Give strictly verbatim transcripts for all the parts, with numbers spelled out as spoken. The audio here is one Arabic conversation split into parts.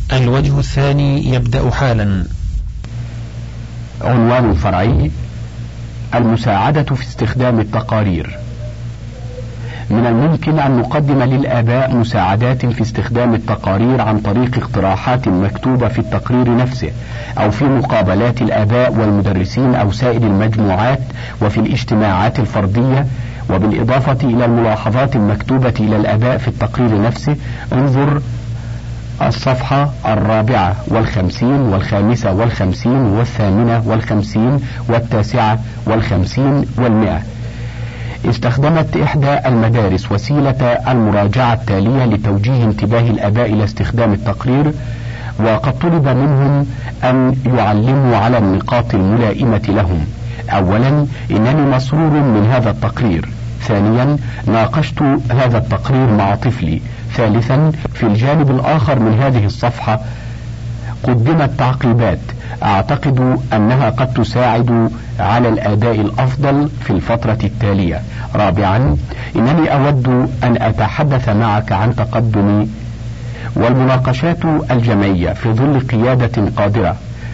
الوجه الثاني يبدأ حالا. عنوان فرعي: المساعدة في استخدام التقارير. من الممكن أن نقدم للآباء مساعدات في استخدام التقارير عن طريق اقتراحات مكتوبة في التقرير نفسه، أو في مقابلات الآباء والمدرسين أو سائر المجموعات، وفي الاجتماعات الفردية، وبالإضافة إلى الملاحظات المكتوبة إلى الآباء في التقرير نفسه. انظر الصفحة الرابعة والخمسين والخامسة والخمسين والثامنة والخمسين والتاسعة والخمسين والمئة. استخدمت إحدى المدارس وسيلة المراجعة التالية لتوجيه انتباه الآباء إلى استخدام التقرير، وقد طلب منهم أن يعلموا على النقاط الملائمة لهم. أولا، إنني مسرور من هذا التقرير. ثانيا، ناقشت هذا التقرير مع طفلي. ثالثا، في الجانب الآخر من هذه الصفحة قدمت تعقيبات أعتقد أنها قد تساعد على الأداء الأفضل في الفترة التالية. رابعا، إنني أود أن أتحدث معك عن تقدمي والمناقشات الجمعية في ظل قيادة قادرة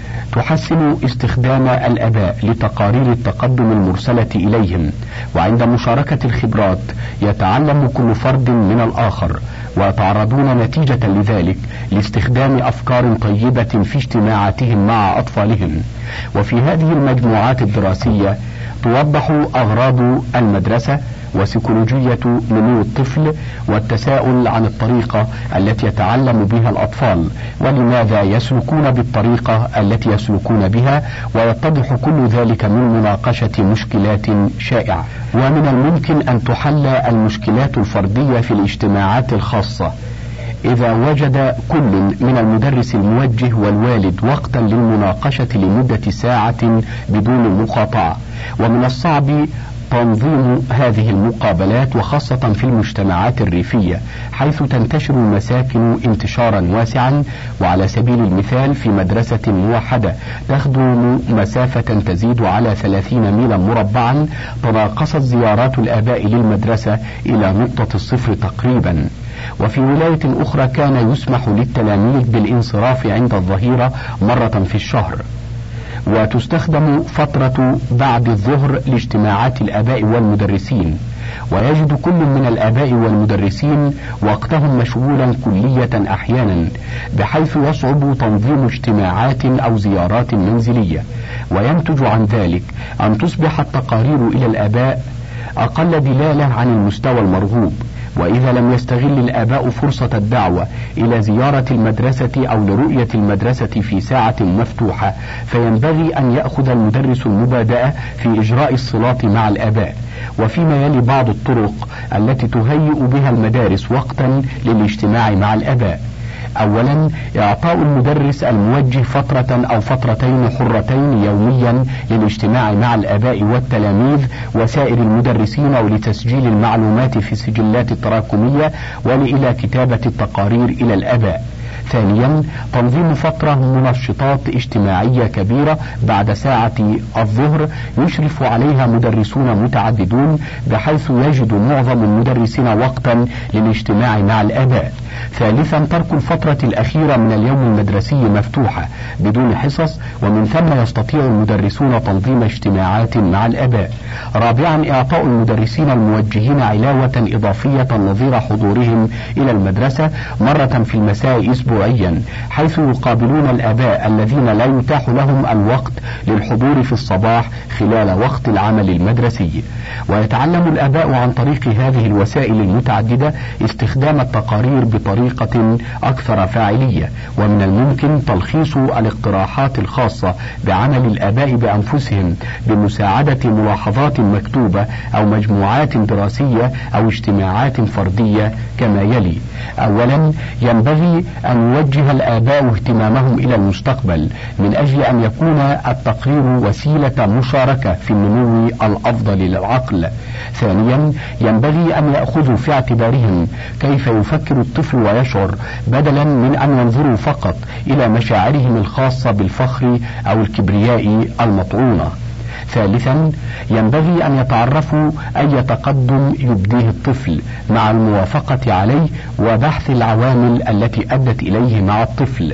تحسن استخدام الآباء لتقارير التقدم المرسلة إليهم، وعند مشاركة الخبرات يتعلم كل فرد من الآخر، ويتعرضون نتيجة لذلك لاستخدام أفكار طيبة في اجتماعاتهم مع أطفالهم. وفي هذه المجموعات الدراسية توضح أغراض المدرسة وسيكولوجية نمو الطفل، والتساؤل عن الطريقة التي يتعلم بها الأطفال، ولماذا يسلكون بالطريقة التي يسلكون بها، ويتضح كل ذلك من مناقشة مشكلات شائعة. ومن الممكن أن تحل المشكلات الفردية في الاجتماعات الخاصة إذا وجد كل من المدرس الموجه والوالد وقتا للمناقشة لمدة ساعة بدون مقاطعة. ومن الصعب تنظيم هذه المقابلات، وخاصة في المجتمعات الريفية حيث تنتشر المساكن انتشارا واسعا. وعلى سبيل المثال في مدرسة موحدة تخدم مسافة تزيد على ثلاثين ميلا مربعا، تناقصت زيارات الآباء للمدرسة إلى نقطة الصفر تقريبا. وفي ولاية أخرى كان يسمح للتلاميذ بالانصراف عند الظهيرة مرة في الشهر، وتستخدم فترة بعد الظهر لاجتماعات الآباء والمدرسين. ويجد كل من الآباء والمدرسين وقتهم مشغولا كلية أحيانا، بحيث يصعب تنظيم اجتماعات أو زيارات منزلية. وينتج عن ذلك أن تصبح التقارير إلى الآباء أقل دلالة عن المستوى المرغوب. وإذا لم يستغل الآباء فرصة الدعوة إلى زيارة المدرسة أو لرؤية المدرسة في ساعة مفتوحة، فينبغي أن يأخذ المدرس المبادئة في إجراء الصلات مع الآباء. وفيما يلي بعض الطرق التي تهيئ بها المدارس وقتا للاجتماع مع الآباء. أولا، إعطاء المدرس الموجه فترة أو فترتين حرتين يوميا للاجتماع مع الآباء والتلاميذ وسائر المدرسين، ولتسجيل المعلومات في السجلات التراكمية ولإلى كتابة التقارير إلى الآباء. ثانيا، تنظيم فترة منشطات اجتماعية كبيرة بعد ساعة الظهر يشرف عليها مدرسون متعددون، بحيث يجد معظم المدرسين وقتا للاجتماع مع الآباء. ثالثا، ترك الفترة الأخيرة من اليوم المدرسي مفتوحة بدون حصص، ومن ثم يستطيع المدرسون تنظيم اجتماعات مع الآباء. رابعا، إعطاء المدرسين الموجهين علاوة إضافية نظير حضورهم إلى المدرسة مرة في المساء أسبوعيا، حيث يقابلون الآباء الذين لا يتاح لهم الوقت للحضور في الصباح خلال وقت العمل المدرسي. ويتعلم الآباء عن طريق هذه الوسائل المتعددة استخدام التقارير بطريقة أكثر فاعلية. ومن الممكن تلخيص الاقتراحات الخاصة بعمل الآباء بأنفسهم بمساعدة ملاحظات مكتوبة أو مجموعات دراسية أو اجتماعات فردية كما يلي. أولا، ينبغي أن يوجه الآباء اهتمامهم إلى المستقبل من أجل أن يكون التقرير وسيلة مشاركة في النمو الأفضل للعقل. ثانيا، ينبغي أن يأخذوا في اعتبارهم كيف يفكر الطفل ويشعر، بدلا من أن ينظروا فقط إلى مشاعرهم الخاصة بالفخر أو الكبرياء المطعونة. ثالثا، ينبغي أن يتعرفوا أي تقدم يبديه الطفل مع الموافقة عليه وبحث العوامل التي أدت إليه مع الطفل.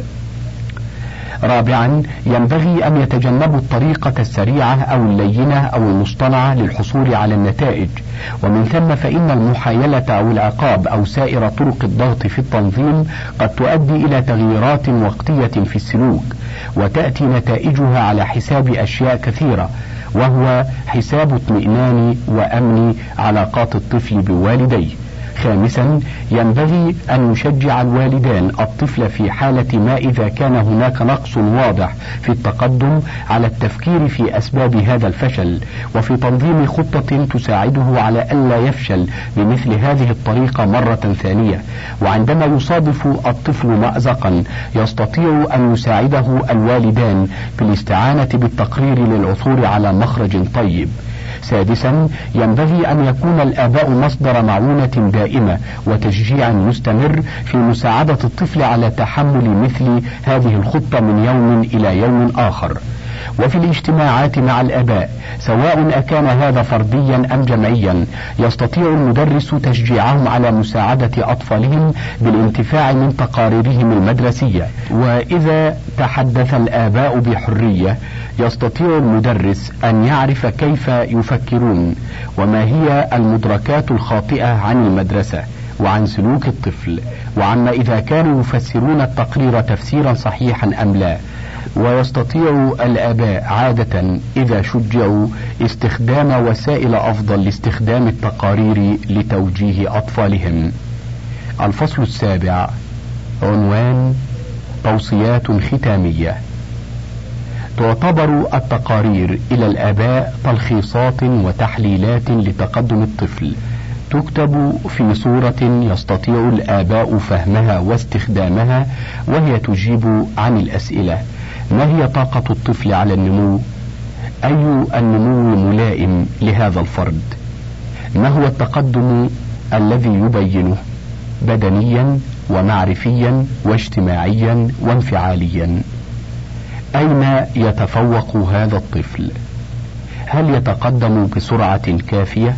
رابعا، ينبغي أن يتجنبوا الطريقة السريعة أو اللينة أو المصطنعة للحصول على النتائج، ومن ثم فإن المحايلة أو العقاب أو سائر طرق الضغط في التنظيم قد تؤدي إلى تغييرات وقتية في السلوك، وتأتي نتائجها على حساب أشياء كثيرة، وهو حساب اطمئنان وأمن علاقات الطفل بوالديه. خامسا، ينبغي أن يشجع الوالدان الطفل في حالة ما إذا كان هناك نقص واضح في التقدم على التفكير في أسباب هذا الفشل، وفي تنظيم خطة تساعده على ألا يفشل بمثل هذه الطريقة مرة ثانية. وعندما يصادف الطفل مأزقا يستطيع أن يساعده الوالدان بالاستعانة بالتقرير للعثور على مخرج طيب. سادسا، ينبغي أن يكون الآباء مصدر معونة دائمة وتشجيع مستمر في مساعدة الطفل على تحمل مثل هذه الخطة من يوم إلى يوم آخر. وفي الاجتماعات مع الآباء سواء أكان هذا فرديا أم جمعيا، يستطيع المدرس تشجيعهم على مساعدة أطفالهم بالانتفاع من تقاريرهم المدرسية. وإذا تحدث الآباء بحرية يستطيع المدرس أن يعرف كيف يفكرون وما هي المدركات الخاطئة عن المدرسة وعن سلوك الطفل، وعما إذا كانوا يفسرون التقرير تفسيرا صحيحا أم لا. ويستطيع الآباء عادة إذا شجعوا استخدام وسائل أفضل لاستخدام التقارير لتوجيه أطفالهم. الفصل السابع، عنوان: توصيات ختامية. تعتبر التقارير إلى الآباء تلخيصات وتحليلات لتقدم الطفل، تكتب في صورة يستطيع الآباء فهمها واستخدامها، وهي تجيب عن الأسئلة: ما هي طاقة الطفل على النمو؟ أي النمو ملائم لهذا الفرد؟ ما هو التقدم الذي يبينه بدنيا ومعرفيا واجتماعيا وانفعاليا؟ أين يتفوق هذا الطفل؟ هل يتقدم بسرعة كافية؟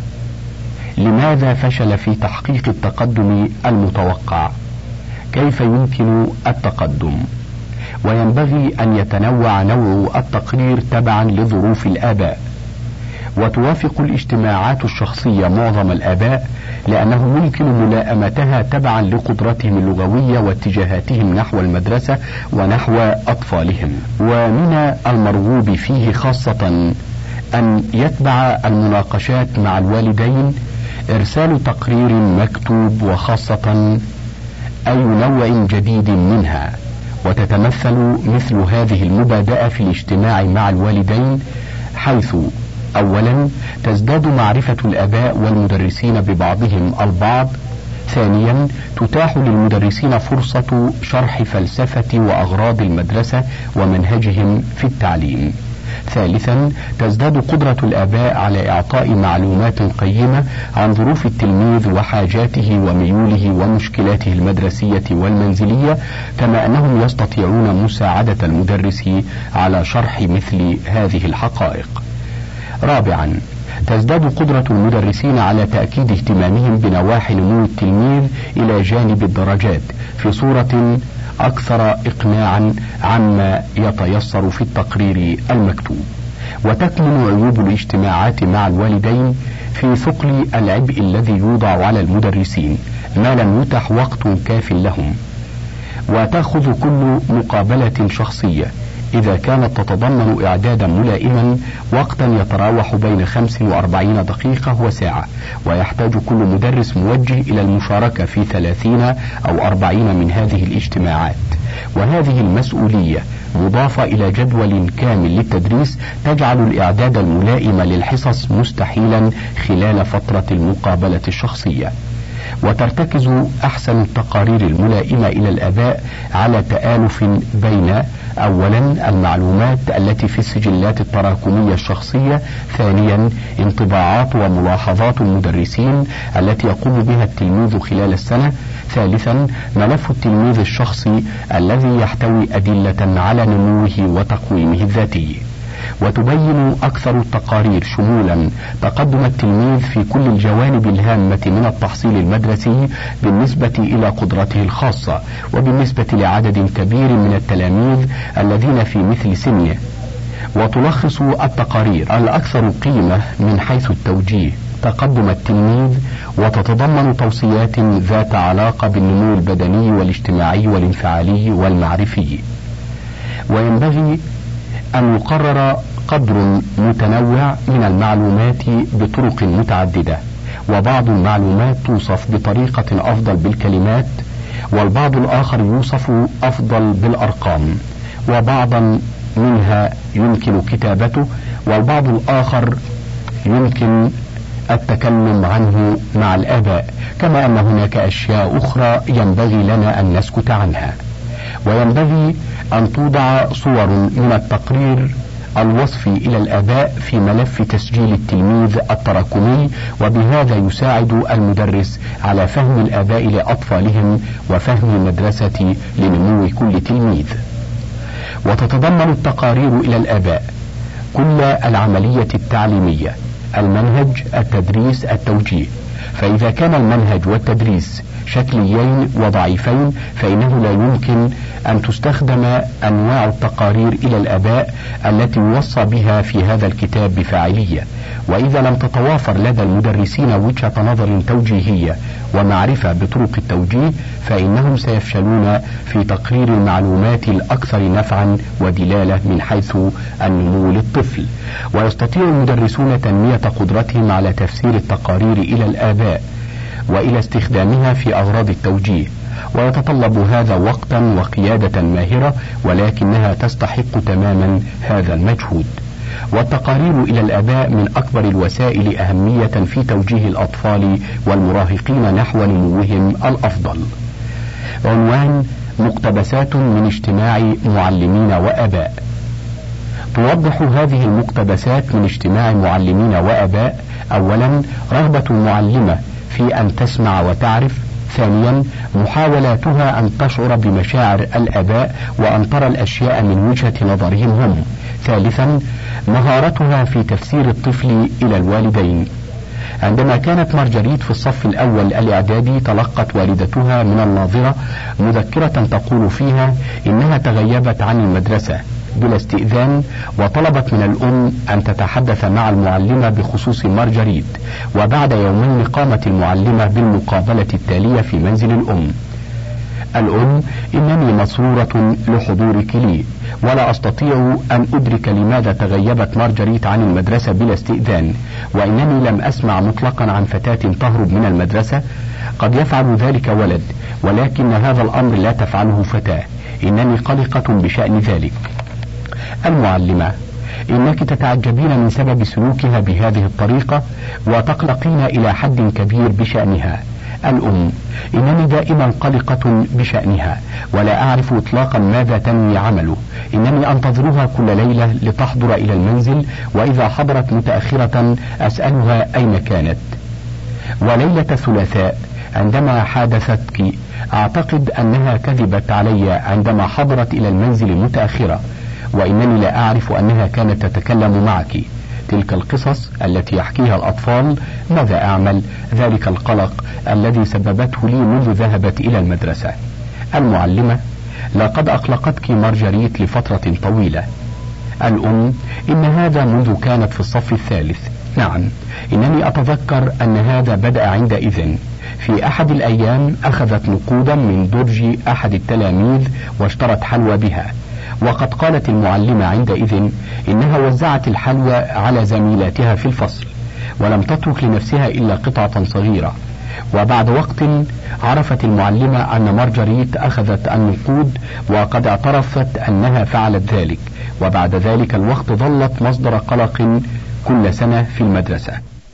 لماذا فشل في تحقيق التقدم المتوقع؟ كيف يمكن التقدم؟ وينبغي أن يتنوع نوع التقرير تبعا لظروف الآباء. وتوافق الاجتماعات الشخصية معظم الآباء لأنه يمكن ملائمتها تبعا لقدرتهم اللغوية واتجاهاتهم نحو المدرسة ونحو أطفالهم. ومن المرغوب فيه خاصة أن يتبع المناقشات مع الوالدين إرسال تقرير مكتوب، وخاصة أي نوع جديد منها. وتتمثل مثل هذه المبادئة في الاجتماع مع الوالدين، حيث أولا تزداد معرفة الآباء والمدرسين ببعضهم البعض. ثانيا تتاح للمدرسين فرصة شرح فلسفة وأغراض المدرسة ومنهجهم في التعليم. ثالثا تزداد قدرة الآباء على إعطاء معلومات قيمة عن ظروف التلميذ وحاجاته وميوله ومشكلاته المدرسية والمنزلية، كما أنهم يستطيعون مساعدة المدرس على شرح مثل هذه الحقائق. رابعا تزداد قدرة المدرسين على تأكيد اهتمامهم بنواحي نمو التلميذ إلى جانب الدرجات في صورة أكثر إقناعا عما يتيسر في التقرير المكتوب. وتكمن عيوب الاجتماعات مع الوالدين في ثقل العبء الذي يوضع على المدرسين ما لم يتح وقت كاف لهم. وتأخذ كل مقابلة شخصية إذا كانت تتضمن إعدادا ملائما وقتا يتراوح بين خمس وأربعين دقيقة وساعة، ويحتاج كل مدرس موجه إلى المشاركة في ثلاثين أو أربعين من هذه الاجتماعات. وهذه المسؤولية مضافة إلى جدول كامل للتدريس تجعل الإعداد الملائم للحصص مستحيلا خلال فترة المقابلة الشخصية. وترتكز أحسن التقارير الملائمة إلى الآباء على تآلف بين أولا المعلومات التي في السجلات التراكمية الشخصية، ثانيا انطباعات وملاحظات المدرسين التي يقوم بها التلميذ خلال السنة، ثالثا ملف التلميذ الشخصي الذي يحتوي أدلة على نموه وتقويمه الذاتي. وتبين أكثر التقارير شمولا تقدم التلميذ في كل الجوانب الهامة من التحصيل المدرسي بالنسبة إلى قدرته الخاصة وبالنسبة لعدد كبير من التلاميذ الذين في مثل سنه. وتلخص التقارير الأكثر قيمة من حيث التوجيه تقدم التلميذ، وتتضمن توصيات ذات علاقة بالنمو البدني والاجتماعي والانفعالي والمعرفي. وينبغي أن يقرر قدر متنوع من المعلومات بطرق متعددة، وبعض المعلومات توصف بطريقة أفضل بالكلمات، والبعض الآخر يوصف أفضل بالأرقام، وبعضا منها يمكن كتابته، والبعض الآخر يمكن التكلم عنه مع الآباء، كما أن هناك أشياء أخرى ينبغي لنا أن نسكت عنها. وينبغي أن توضع صور من التقرير الوصفي إلى الآباء في ملف تسجيل التلميذ التراكمي، وبهذا يساعد المدرس على فهم الآباء لأطفالهم وفهم المدرسة لنمو كل تلميذ. وتتضمن التقارير إلى الآباء كل العملية التعليمية، المنهج، التدريس، التوجيه. فإذا كان المنهج والتدريس شكليين وضعيفين فإنه لا يمكن أن تستخدم أنواع التقارير إلى الآباء التي يوصى بها في هذا الكتاب بفاعلية. وإذا لم تتوافر لدى المدرسين وجهة نظر توجيهية ومعرفة بطرق التوجيه فإنهم سيفشلون في تقرير المعلومات الأكثر نفعا ودلالة من حيث النمو للطفل. ويستطيع المدرسون تنمية قدرتهم على تفسير التقارير إلى الآباء وإلى استخدامها في أغراض التوجيه، ويتطلب هذا وقتا وقيادة ماهرة، ولكنها تستحق تماما هذا المجهود. والتقارير إلى الآباء من أكبر الوسائل أهمية في توجيه الأطفال والمراهقين نحو نموهم الأفضل. عنوان: مقتبسات من اجتماع معلمين وآباء. توضح هذه المقتبسات من اجتماع معلمين وآباء: أولا، رغبة المعلمة في أن تسمع وتعرف. ثانيا، محاولاتها أن تشعر بمشاعر الآباء وأن ترى الأشياء من وجهة نظرهم هم. ثالثا، مهارتها في تفسير الطفل إلى الوالدين. عندما كانت مارجريت في الصف الأول الإعدادي تلقت والدتها من الناظرة مذكرة تقول فيها إنها تغيبت عن المدرسة بلا استئذان، وطلبت من الأم أن تتحدث مع المعلمة بخصوص مارجريت. وبعد يومين قامت المعلمة بالمقابلة التالية في منزل الأم: الأم: إنني مسرورة لحضورك لي، ولا أستطيع أن أدرك لماذا تغيبت مارجريت عن المدرسة بلا استئذان، وإنني لم أسمع مطلقا عن فتاة تهرب من المدرسة. قد يفعل ذلك ولد، ولكن هذا الأمر لا تفعله فتاة. إنني قلقة بشأن ذلك. المعلمة: إنك تتعجبين من سبب سلوكها بهذه الطريقة وتقلقين إلى حد كبير بشأنها. الأم: إنني دائما قلقة بشأنها ولا أعرف إطلاقا ماذا تنوي عمله. إنني أنتظرها كل ليلة لتحضر إلى المنزل، وإذا حضرت متأخرة أسألها أين كانت. وليلة الثلاثاء عندما حادثتك أعتقد أنها كذبت علي عندما حضرت إلى المنزل متأخرة، وإنني لا أعرف أنها كانت تتكلم معك. تلك القصص التي يحكيها الأطفال. ماذا أعمل؟ ذلك القلق الذي سببته لي منذ ذهبت إلى المدرسة. المعلمة: لقد أقلقتك مارجريت لفترة طويلة. الأم: إن هذا منذ كانت في الصف الثالث. نعم، إنني أتذكر أن هذا بدأ عندئذ. في أحد الأيام أخذت نقودا من درج أحد التلاميذ واشترت حلوى بها، وقد قالت المعلمة عندئذ إنها وزعت الحلوى على زميلاتها في الفصل، ولم تترك لنفسها إلا قطعة صغيرة. وبعد وقت عرفت المعلمة أن مارجريت أخذت النقود وقد اعترفت أنها فعلت ذلك، وبعد ذلك الوقت ظلت مصدر قلق كل سنة في المدرسة.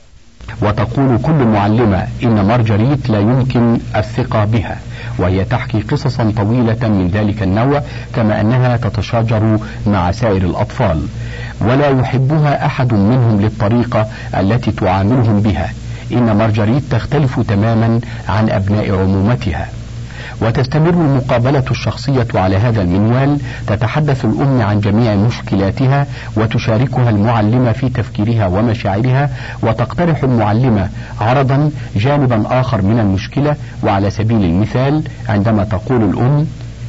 وتقول كل معلمة إن مارجريت لا يمكن الثقة بها، وهي تحكي قصصا طويلة من ذلك النوع، كما أنها تتشاجر مع سائر الأطفال ولا يحبها أحد منهم للطريقة التي تعاملهم بها. إن مارجريت تختلف تماما عن أبناء عمومتها. وتستمر المقابلة الشخصية على هذا المنوال. تتحدث الأم عن جميع مشكلاتها وتشاركها المعلمة في تفكيرها ومشاعرها، وتقترح المعلمة عرضا جانبا آخر من المشكلة. وعلى سبيل المثال عندما تقول الأم: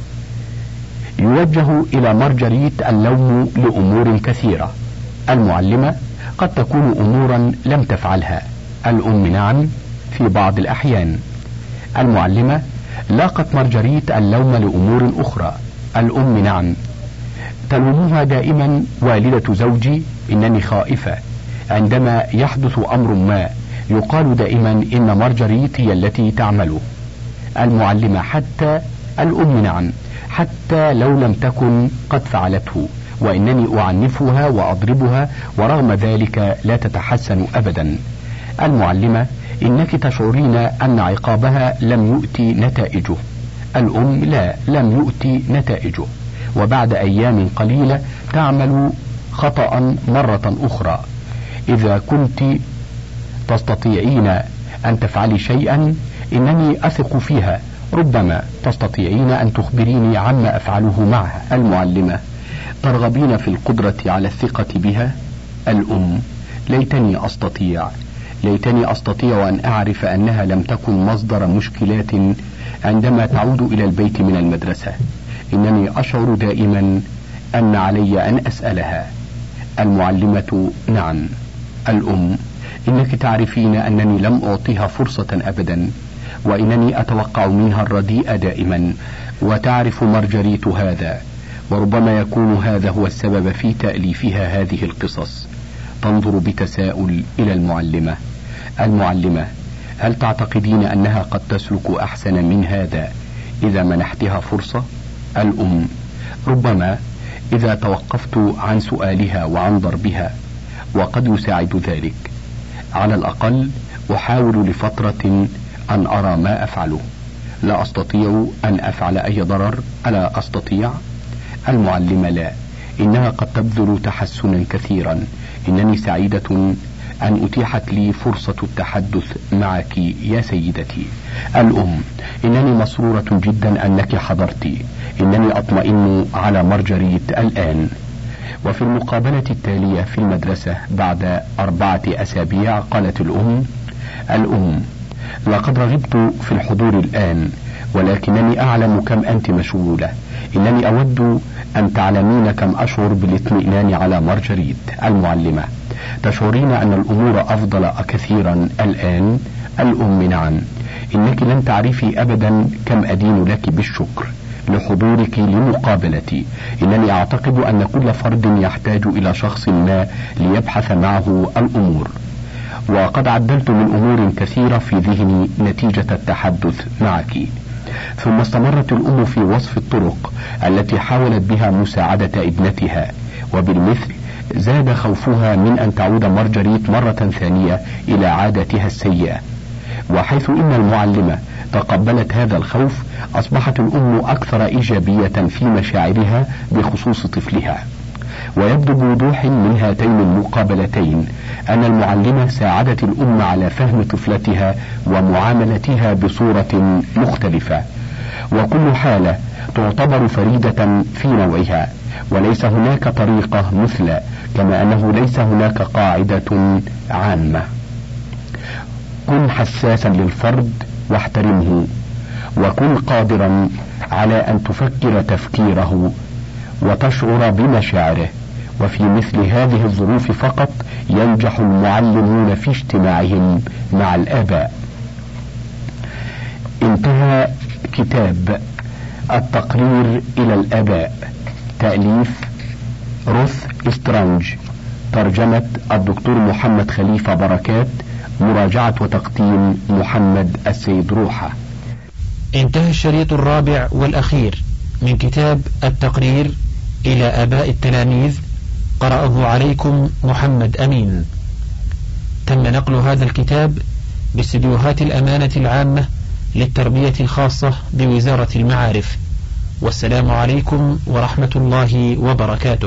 يوجه إلى مارجريت اللوم لأمور كثيرة. المعلمة: قد تكون أمورا لم تفعلها. الأم: نعم، في بعض الأحيان. المعلمة: لاقت مارجريت اللوم لأمور أخرى. الأم: نعم، تلومها دائما والدة زوجي إنني خائفة. عندما يحدث أمر ما يقال دائما إن مارجريت هي التي تعمله. المعلمة: حتى الأم: نعم، حتى لو لم تكن قد فعلته، وإنني أعنفها وأضربها ورغم ذلك لا تتحسن أبدا. المعلمة: إنك تشعرين أن عقابها لم يؤتي نتائجه. الأم: لا، لم يؤتي نتائجه. وبعد أيام قليلة تعمل خطأ مرة أخرى. إذا كنت تستطيعين أن تفعلي شيئا إنني أثق فيها، ربما تستطيعين أن تخبريني عما أفعله معها. المعلمة: ترغبين في القدرة على الثقة بها؟ الأم: ليتني أستطيع، ليتني أستطيع أن أعرف أنها لم تكن مصدر مشكلات عندما تعود إلى البيت من المدرسة. إنني أشعر دائما أن علي أن أسألها. المعلمة: نعم. الأم: إنك تعرفين أنني لم أعطيها فرصة أبدا، وإنني أتوقع منها الرديء دائما، وتعرف مارجريت هذا، وربما يكون هذا هو السبب في تأليفها هذه القصص. تنظر بتساؤل إلى المعلمة. المعلمة: هل تعتقدين أنها قد تسلك أحسن من هذا إذا منحتها فرصة؟ الأم: ربما إذا توقفت عن سؤالها وعن ضربها، وقد يساعد ذلك. على الأقل أحاول لفترة أن أرى ما أفعله. لا أستطيع أن أفعل أي ضرر. ألا أستطيع؟ المعلمة: لا، إنها قد تبذل تحسنا كثيرا. إنني سعيدة أن أتيحت لي فرصة التحدث معك يا سيدتي. الأم: إنني مسرورة جدا أنك حضرتي. إنني أطمئن على مارجريت الآن. وفي المقابلة التالية في المدرسة بعد أربعة أسابيع قالت الأم: الأم: لقد رغبت في الحضور الآن، ولكنني أعلم كم أنت مشغولة. إنني أود أن تعلمين كم أشعر بالاطمئنان على مارجريت. المعلمة: تشعرين أن الأمور أفضل كثيرا الآن؟ الأم: نعم. إنك لن تعرفي أبدا كم أدين لك بالشكر لحضورك لمقابلتي. إنني أعتقد أن كل فرد يحتاج إلى شخص ما ليبحث معه الأمور، وقد عدلت من أمور كثيرة في ذهني نتيجة التحدث معك. ثم استمرت الأم في وصف الطرق التي حاولت بها مساعدة ابنتها، وبالمثل زاد خوفها من أن تعود مارجريت مرة ثانية إلى عادتها السيئة. وحيث إن المعلمة تقبلت هذا الخوف، أصبحت الأم أكثر إيجابية في مشاعرها بخصوص طفلها. ويبدو بوضوح من هاتين المقابلتين أن المعلمة ساعدت الأم على فهم طفلتها ومعاملتها بصورة مختلفة، وكل حالة تعتبر فريدة في نوعها، وليس هناك طريقة مثلى، كما أنه ليس هناك قاعدة عامة. كن حساسا للفرد واحترمه، وكن قادرا على أن تفكر تفكيره وتشعر بمشاعره. وفي مثل هذه الظروف فقط ينجح المعلمون في اجتماعهم مع الآباء. انتهى كتاب التقرير إلى الآباء، تأليف روث سترانج، ترجمة الدكتور محمد خليفة بركات، مراجعة وتقديم محمد السيد روحة. انتهى الشريط الرابع والأخير من كتاب التقرير إلى آباء التلاميذ، قرأه عليكم محمد أمين. تم نقل هذا الكتاب باستديوهات الأمانة العامة للتربية الخاصة بوزارة المعارف. والسلام عليكم ورحمة الله وبركاته.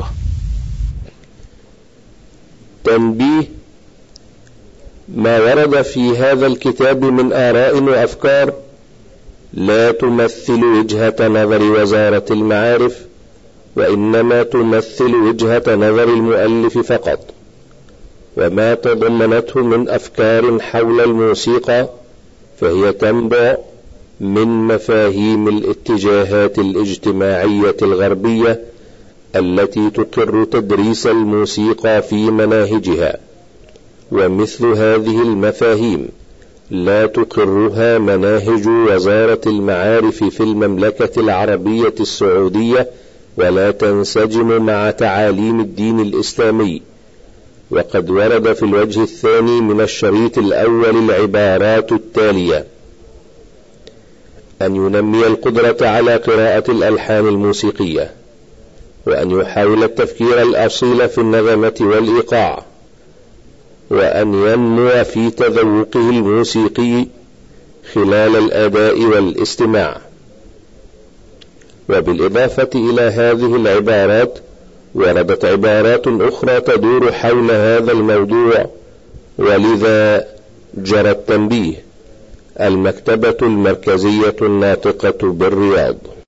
تنبيه: ما ورد في هذا الكتاب من آراء وأفكار لا تمثل وجهة نظر وزارة المعارف، وإنما تمثل وجهة نظر المؤلف فقط، وما تضمنته من أفكار حول الموسيقى فهي تنبع من مفاهيم الاتجاهات الاجتماعية الغربية التي تقر تدريس الموسيقى في مناهجها، ومثل هذه المفاهيم لا تقرها مناهج وزارة المعارف في المملكة العربية السعودية، ولا تنسجم مع تعاليم الدين الإسلامي. وقد ورد في الوجه الثاني من الشريط الأول العبارات التالية: أن ينمي القدرة على قراءة الألحان الموسيقية، وأن يحاول التفكير الأصيل في النغمة والإيقاع، وأن ينمو في تذوقه الموسيقي خلال الأداء والاستماع. وبالإضافة إلى هذه العبارات وردت عبارات أخرى تدور حول هذا الموضوع، ولذا جرى التنبيه: المكتبة المركزية الناطقة بالرياض.